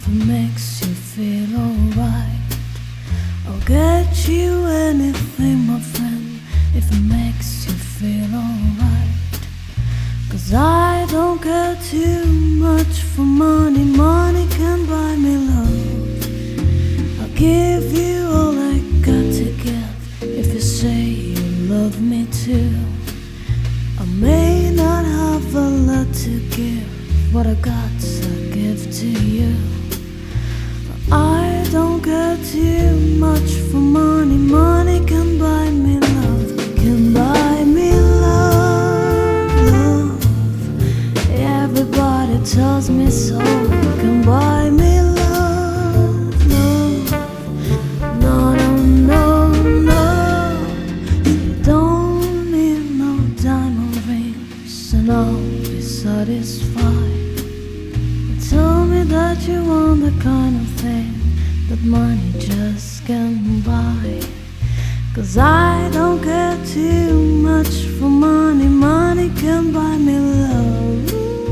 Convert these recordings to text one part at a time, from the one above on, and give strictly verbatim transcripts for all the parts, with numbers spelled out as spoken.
if it makes you feel alright. I'll get you anything, my friend, if it makes you feel alright. Cause I don't care too much for money. Money can buy me love. I'll give you all I got to give if you say you love me too. I may not have a lot to give, what I got I give to you. I don't care too much for money. Money can buy me love, can buy me love, love. Everybody tells me so, can buy me love, love. No, no, no, no. You don't need no diamond rings and I'll be satisfied. Tell me that you want the kind of thing that money just can't buy. Cause I don't care too much for money. Money can buy me love.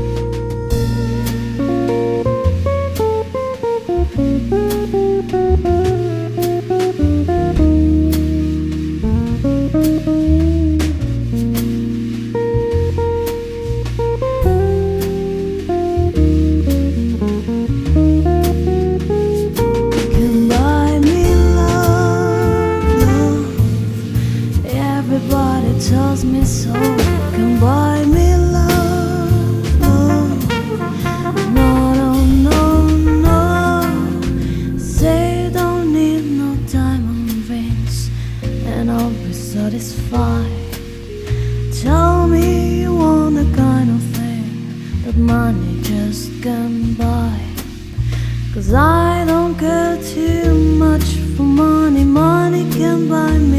Everybody tells me so, can buy me love, love. No, no, no, no. Say don't need no diamond rings and I'll be satisfied. Tell me you want the kind of thing that money just can't buy. Cause I don't care too much for money. Money can buy me